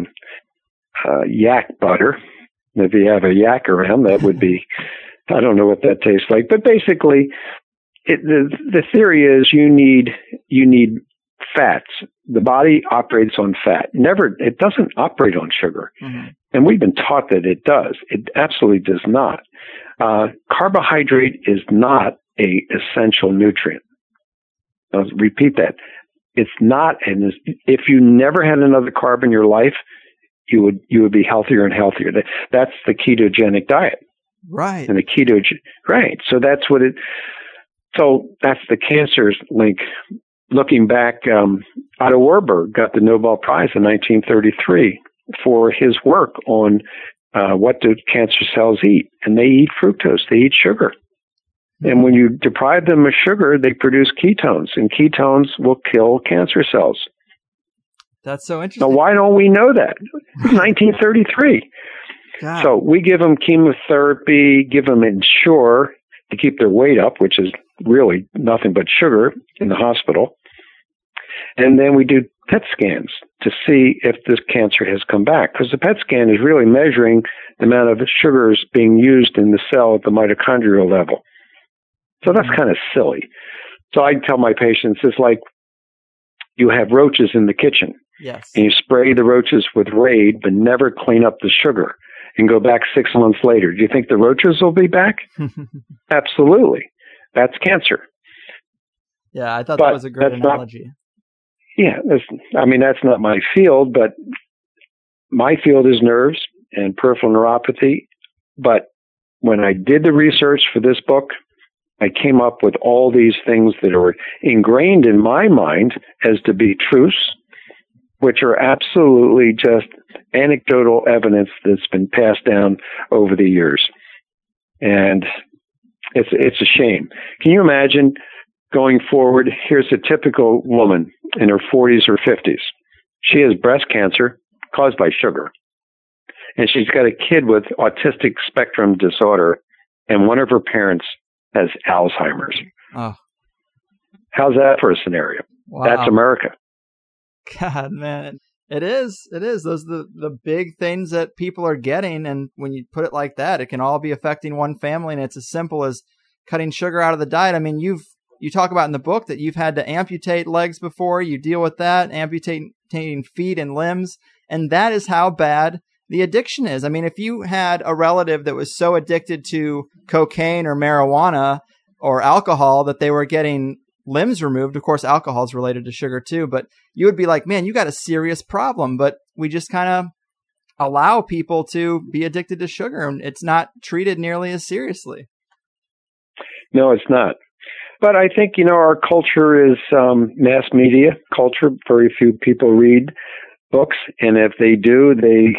yak butter. If you have a yak around, that would be, I don't know what that tastes like. But basically, the theory is you need fats. The body operates on fat. It doesn't operate on sugar. Mm-hmm. And we've been taught that it does. It absolutely does not. Carbohydrate is not an essential nutrient. I'll repeat that. It's not, and if you never had another carb in your life, you would be healthier and healthier. That's the ketogenic diet. Right. And right. So that's that's the cancer's link. Looking back, Otto Warburg got the Nobel Prize in 1933 for his work on what do cancer cells eat. And they eat fructose. They eat sugar. And when you deprive them of sugar, they produce ketones, and ketones will kill cancer cells. That's so interesting. Now, why don't we know that? 1933. God. So we give them chemotherapy, give them Ensure to keep their weight up, which is really nothing but sugar in the hospital. And then we do PET scans to see if this cancer has come back, because the PET scan is really measuring the amount of sugars being used in the cell at the mitochondrial level. So that's kind of silly. So I tell my patients, it's like you have roaches in the kitchen. Yes. And you spray the roaches with Raid, but never clean up the sugar and go back 6 months later. Do you think the roaches will be back? Absolutely. That's cancer. Yeah, I thought that was a great analogy. That's not my field, but my field is nerves and peripheral neuropathy. But when I did the research for this book, I came up with all these things that are ingrained in my mind as to be truths, which are absolutely just anecdotal evidence that's been passed down over the years. And it's a shame. Can you imagine going forward? Here's a typical woman in her 40s or 50s. She has breast cancer caused by sugar. And she's got a kid with autistic spectrum disorder, and one of her parents has Alzheimer's. Oh. How's that for a scenario? Wow. That's America. God, man. It is. Those are the big things that people are getting. And when you put it like that, it can all be affecting one family. And it's as simple as cutting sugar out of the diet. I mean, you talk about in the book that you've had to amputate legs before. You deal with that, amputating feet and limbs. And that is how bad the addiction is. I mean, if you had a relative that was so addicted to cocaine or marijuana or alcohol that they were getting limbs removed, of course, alcohol is related to sugar too, but you would be like, man, you got a serious problem. But we just kind of allow people to be addicted to sugar, and it's not treated nearly as seriously. No, it's not. But I think, our culture is mass media culture. Very few people read books, and if they do, they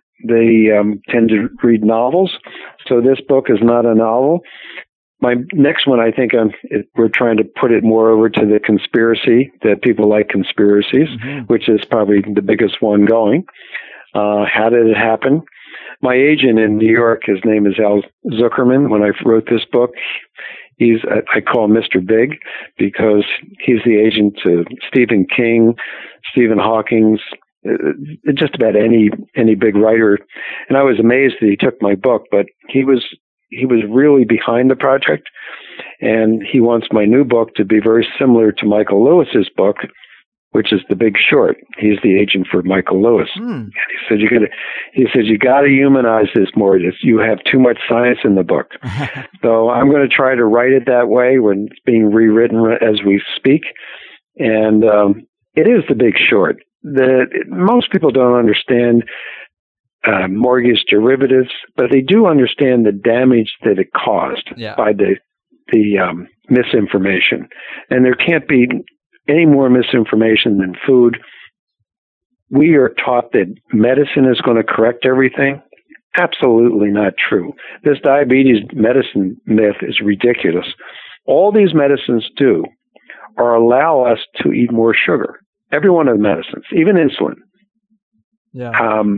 tend to read novels. So this book is not a novel. My next one, I think we're trying to put it more over to the conspiracy, that people like conspiracies, which is probably the biggest one going. How did it happen? My agent in New York, his name is Al Zuckerman. When I wrote this book, I call him Mr. Big because he's the agent to Stephen King, Stephen Hawking, just about any big writer. And I was amazed that he took my book, but he was really behind the project, and he wants my new book to be very similar to Michael Lewis's book, which is The Big Short. He's the agent for Michael Lewis. And he said you got to humanize this more. You have too much science in the book. So I'm going to try to write it that way when it's being rewritten as we speak. And it is The Big Short. Most people don't understand mortgage derivatives, but they do understand the damage that it caused by the misinformation. And there can't be any more misinformation than food. We are taught that medicine is going to correct everything. Absolutely not true. This diabetes medicine myth is ridiculous. All these medicines do are allow us to eat more sugar. Every one of the medicines, even insulin. Yeah.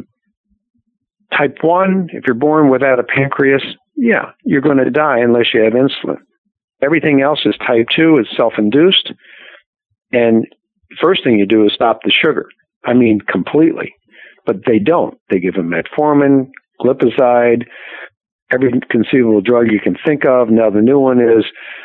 Type 1, if you're born without a pancreas, you're going to die unless you have insulin. Everything else is type 2, it's self-induced. And first thing you do is stop the sugar. I mean, completely. But they don't. They give them metformin, glipizide, every conceivable drug you can think of. Now the new one is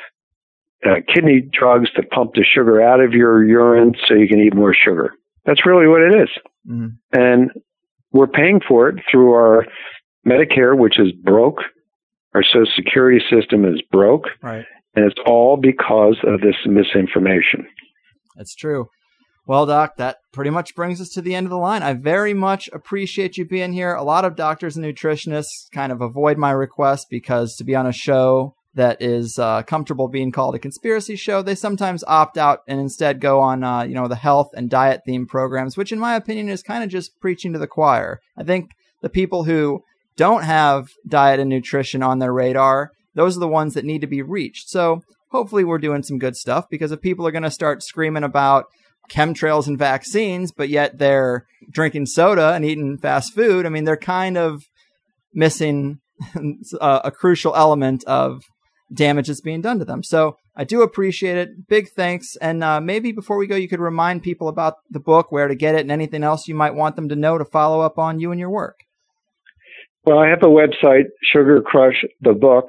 kidney drugs to pump the sugar out of your urine so you can eat more sugar. That's really what it is. And we're paying for it through our Medicare, which is broke. Our Social Security system is broke. Right. And it's all because of this misinformation. That's true. Well, Doc, that pretty much brings us to the end of the line. I very much appreciate you being here. A lot of doctors and nutritionists kind of avoid my request because to be on a show that is comfortable being called a conspiracy show, they sometimes opt out and instead go on, the health and diet themed programs, which in my opinion is kind of just preaching to the choir. I think the people who don't have diet and nutrition on their radar, those are the ones that need to be reached. So hopefully we're doing some good stuff, because if people are going to start screaming about chemtrails and vaccines, but yet they're drinking soda and eating fast food, I mean, they're kind of missing a crucial element of damage that's being done to them. So I do appreciate it. Big thanks. And maybe before we go, you could remind people about the book, where to get it, and anything else you might want them to know to follow up on you and your work. Well, I have a website, Sugar Crush the Book.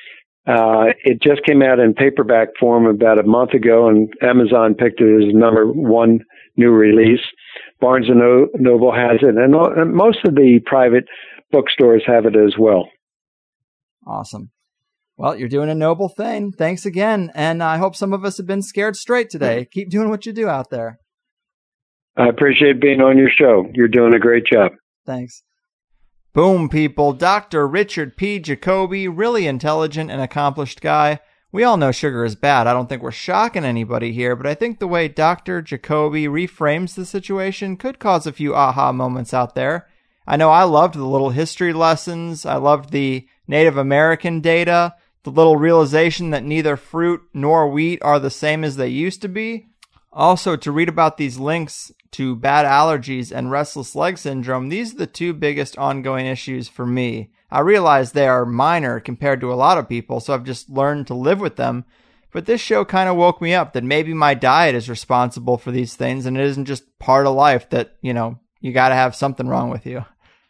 It just came out in paperback form about a month ago, and Amazon picked it as #1 new release. Barnes & Noble has it, and most of the private bookstores have it as well. Awesome. Well, you're doing a noble thing. Thanks again. And I hope some of us have been scared straight today. Keep doing what you do out there. I appreciate being on your show. You're doing a great job. Thanks. Boom, people. Dr. Richard P. Jacoby, really intelligent and accomplished guy. We all know sugar is bad. I don't think we're shocking anybody here, but I think the way Dr. Jacoby reframes the situation could cause a few aha moments out there. I know I loved the little history lessons. I loved the Native American data, the little realization that neither fruit nor wheat are the same as they used to be. Also, to read about these links to bad allergies and restless leg syndrome, these are the two biggest ongoing issues for me. I realize they are minor compared to a lot of people, so I've just learned to live with them. But this show kind of woke me up that maybe my diet is responsible for these things, and it isn't just part of life that, you got to have something wrong with you.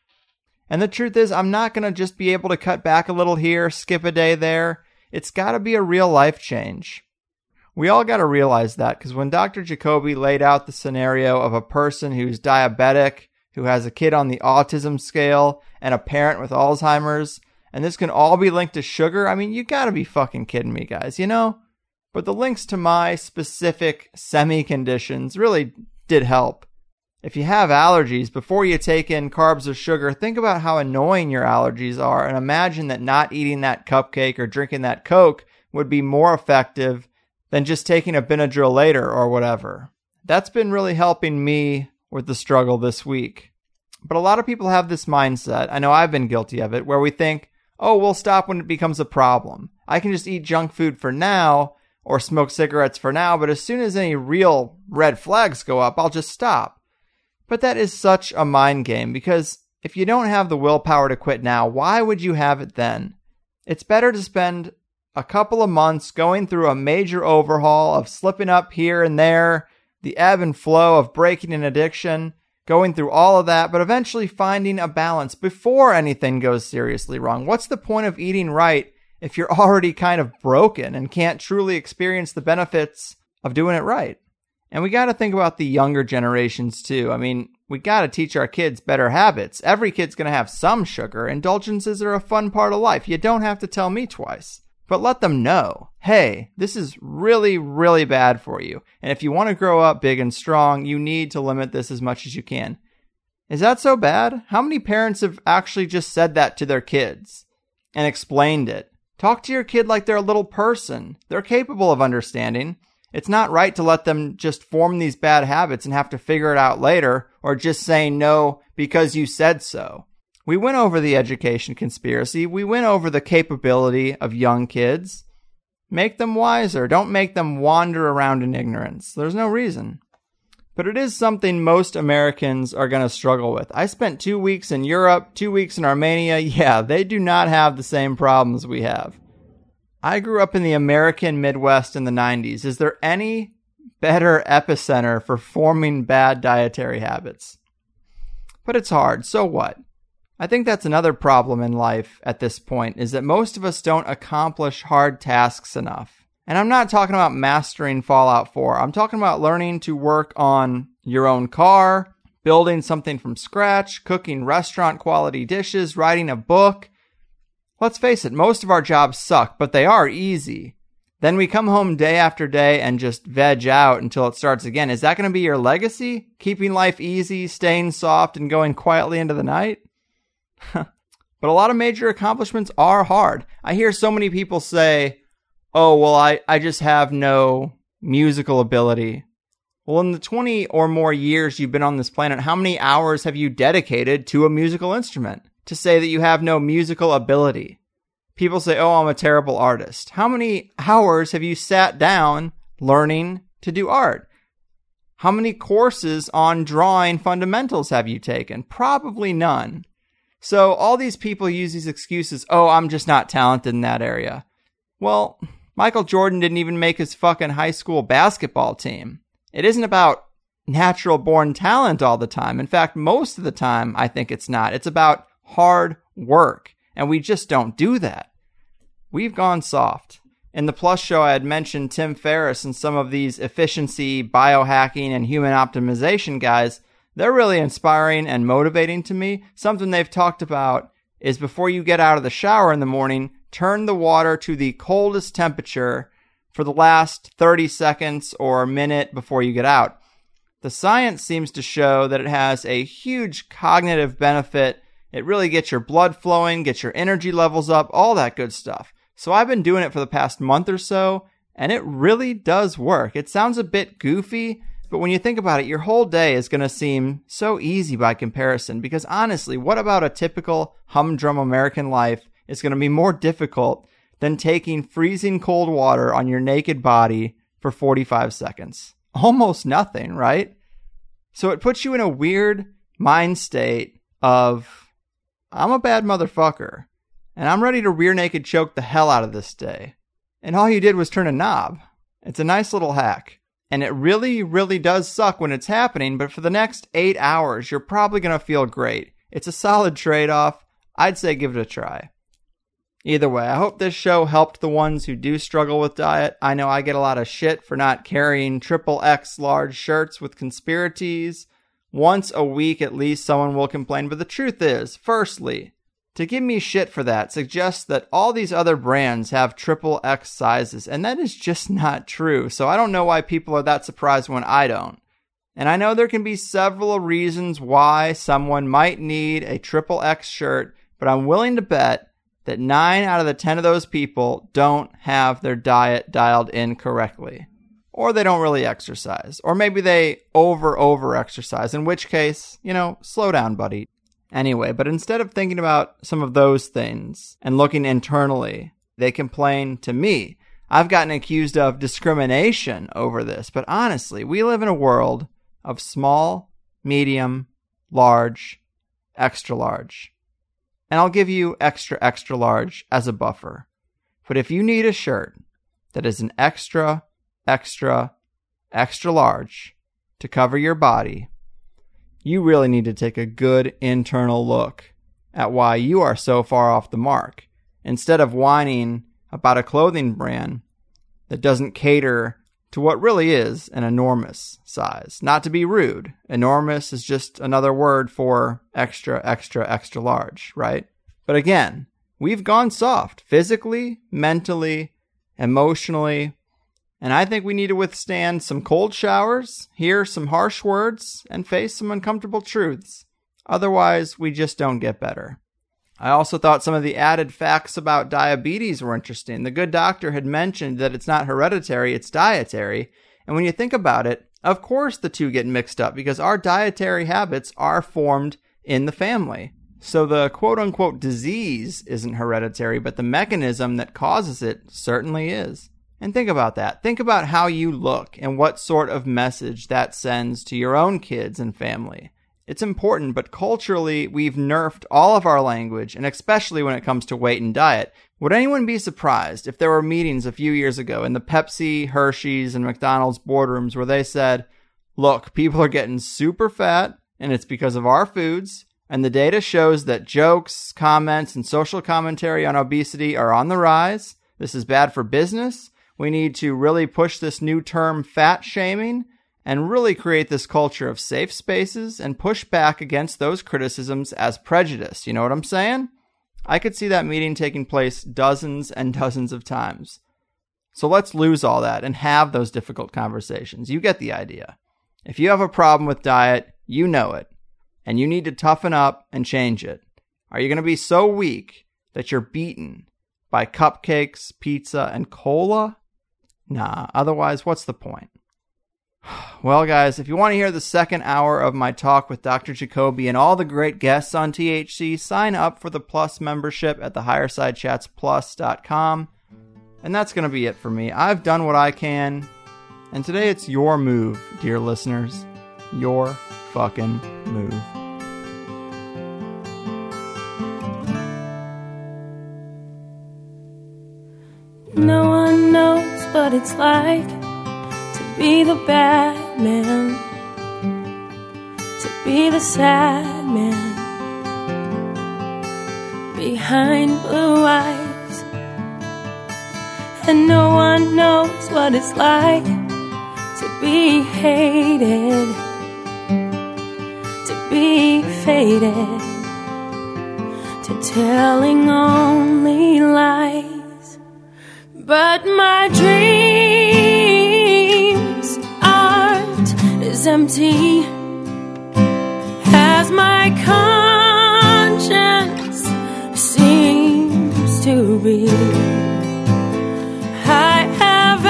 And the truth is, I'm not going to just be able to cut back a little here, skip a day there. It's got to be a real life change. We all got to realize that, because when Dr. Jacoby laid out the scenario of a person who's diabetic, who has a kid on the autism scale, and a parent with Alzheimer's, and this can all be linked to sugar, I mean, you got to be fucking kidding me, guys, you know? But the links to my specific semi-conditions really did help. If you have allergies, before you take in carbs or sugar, think about how annoying your allergies are, and imagine that not eating that cupcake or drinking that Coke would be more effective than just taking a Benadryl later or whatever. That's been really helping me with the struggle this week. But a lot of people have this mindset, I know I've been guilty of it, where we think, oh, we'll stop when it becomes a problem. I can just eat junk food for now, or smoke cigarettes for now, but as soon as any real red flags go up, I'll just stop. But that is such a mind game, because if you don't have the willpower to quit now, why would you have it then? It's better to spend a couple of months going through a major overhaul of slipping up here and there, the ebb and flow of breaking an addiction, going through all of that, but eventually finding a balance before anything goes seriously wrong. What's the point of eating right if you're already kind of broken and can't truly experience the benefits of doing it right? And we got to think about the younger generations too. I mean, we got to teach our kids better habits. Every kid's going to have some sugar. Indulgences are a fun part of life. You don't have to tell me twice. But let them know, hey, this is really, really bad for you. And if you want to grow up big and strong, you need to limit this as much as you can. Is that so bad? How many parents have actually just said that to their kids and explained it? Talk to your kid like they're a little person. They're capable of understanding. It's not right to let them just form these bad habits and have to figure it out later, or just say no because you said so. We went over the education conspiracy. We went over the capability of young kids. Make them wiser. Don't make them wander around in ignorance. There's no reason. But it is something most Americans are going to struggle with. I spent 2 weeks in Europe, 2 weeks in Armenia. Yeah, they do not have the same problems we have. I grew up in the American Midwest in the 90s. Is there any better epicenter for forming bad dietary habits? But it's hard. So what? I think that's another problem in life at this point, is that most of us don't accomplish hard tasks enough. And I'm not talking about mastering Fallout 4. I'm talking about learning to work on your own car, building something from scratch, cooking restaurant quality dishes, writing a book. Let's face it, most of our jobs suck, but they are easy. Then we come home day after day and just veg out until it starts again. Is that going to be your legacy? Keeping life easy, staying soft, and going quietly into the night? But a lot of major accomplishments are hard. I hear so many people say, oh, well, I just have no musical ability. Well, in the 20 or more years you've been on this planet, how many hours have you dedicated to a musical instrument to say that you have no musical ability? People say, oh, I'm a terrible artist. How many hours have you sat down learning to do art? How many courses on drawing fundamentals have you taken? Probably none. So all these people use these excuses, oh, I'm just not talented in that area. Well, Michael Jordan didn't even make his fucking high school basketball team. It isn't about natural born talent all the time. In fact, most of the time, I think it's not. It's about hard work. And we just don't do that. We've gone soft. In the Plus show, I had mentioned Tim Ferriss and some of these efficiency, biohacking, and human optimization guys. They're really inspiring and motivating to me. Something they've talked about is before you get out of the shower in the morning, turn the water to the coldest temperature for the last 30 seconds or a minute before you get out. The science seems to show that it has a huge cognitive benefit. It really gets your blood flowing, gets your energy levels up, all that good stuff. So I've been doing it for the past month or so, and it really does work. It sounds a bit goofy, but when you think about it, your whole day is going to seem so easy by comparison, because honestly, what about a typical humdrum American life is going to be more difficult than taking freezing cold water on your naked body for 45 seconds? Almost nothing, right? So it puts you in a weird mind state of, I'm a bad motherfucker, and I'm ready to rear naked choke the hell out of this day. And all you did was turn a knob. It's a nice little hack. And it really, really does suck when it's happening, but for the next 8 hours, you're probably going to feel great. It's a solid trade-off. I'd say give it a try. Either way, I hope this show helped the ones who do struggle with diet. I know I get a lot of shit for not carrying XXX large shirts with conspiracies. Once a week at least someone will complain, but the truth is, firstly, to give me shit for that suggests that all these other brands have XXX sizes, and that is just not true. So I don't know why people are that surprised when I don't. And I know there can be several reasons why someone might need a XXX shirt, but I'm willing to bet that 9 out of the 10 of those people don't have their diet dialed in correctly. Or they don't really exercise. Or maybe they over exercise, in which case, slow down, buddy. Anyway, but instead of thinking about some of those things and looking internally, they complain to me. I've gotten accused of discrimination over this, but honestly, we live in a world of small, medium, large, extra large. And I'll give you extra, extra large as a buffer. But if you need a shirt that is an extra, extra, extra large to cover your body, you really need to take a good internal look at why you are so far off the mark, instead of whining about a clothing brand that doesn't cater to what really is an enormous size. Not to be rude, enormous is just another word for extra, extra, extra large, right? But again, we've gone soft physically, mentally, emotionally, and I think we need to withstand some cold showers, hear some harsh words, and face some uncomfortable truths. Otherwise, we just don't get better. I also thought some of the added facts about diabetes were interesting. The good doctor had mentioned that it's not hereditary, it's dietary. And when you think about it, of course the two get mixed up because our dietary habits are formed in the family. So the quote-unquote disease isn't hereditary, but the mechanism that causes it certainly is. And think about that. Think about how you look and what sort of message that sends to your own kids and family. It's important, but culturally, we've nerfed all of our language, and especially when it comes to weight and diet. Would anyone be surprised if there were meetings a few years ago in the Pepsi, Hershey's, and McDonald's boardrooms where they said, look, people are getting super fat, and it's because of our foods, and the data shows that jokes, comments, and social commentary on obesity are on the rise. This is bad for business. We need to really push this new term fat shaming and really create this culture of safe spaces and push back against those criticisms as prejudice. You know what I'm saying? I could see that meeting taking place dozens and dozens of times. So let's lose all that and have those difficult conversations. You get the idea. If you have a problem with diet, you know it, and you need to toughen up and change it. Are you going to be so weak that you're beaten by cupcakes, pizza, and cola? Nah, otherwise, what's the point? Well, guys, if you want to hear the second hour of my talk with Dr. Jacoby and all the great guests on THC, sign up for the Plus membership at thehighersidechatsplus.com. And that's going to be it for me. I've done what I can. And today it's your move, dear listeners. Your fucking move. No one knows what it's like to be the bad man, to be the sad man behind blue eyes. And no one knows what it's like to be hated, to be faded, to telling only lies. But my dreams aren't as empty as my conscience seems to be. I have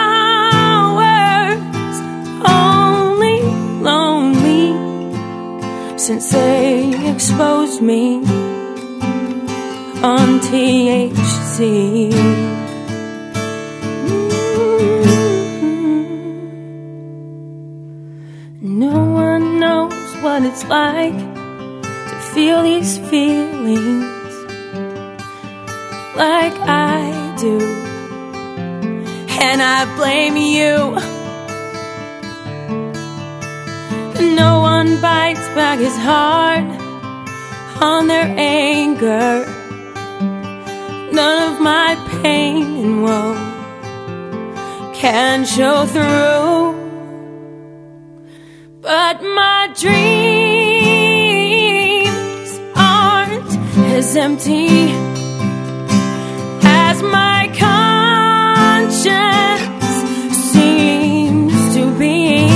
hours only lonely since they exposed me on THC. No one knows what it's like to feel these feelings like I do. And I blame you No one bites back his heart on their anger. None of my pain and woe can show through. But my dreams aren't as empty as my conscience seems to be.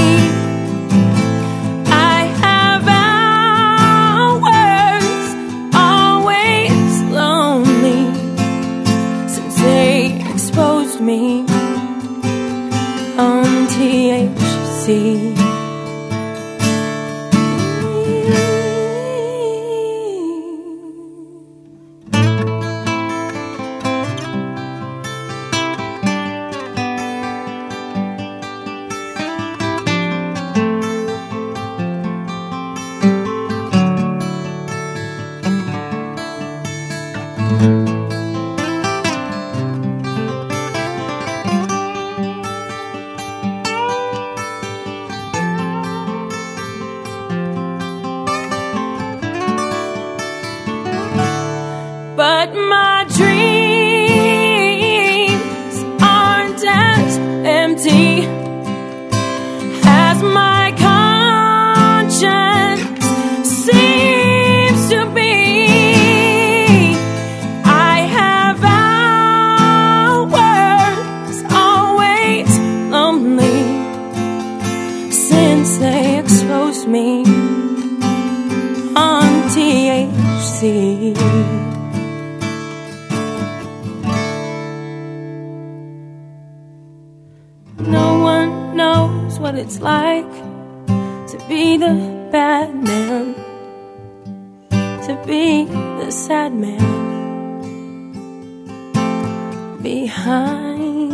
I have hours always lonely since they exposed me on THC. But my dreams aren't as empty as my conscience seems to be. I have hours always lonely since they exposed me on THC. No one knows what it's like to be the bad man, to be the sad man behind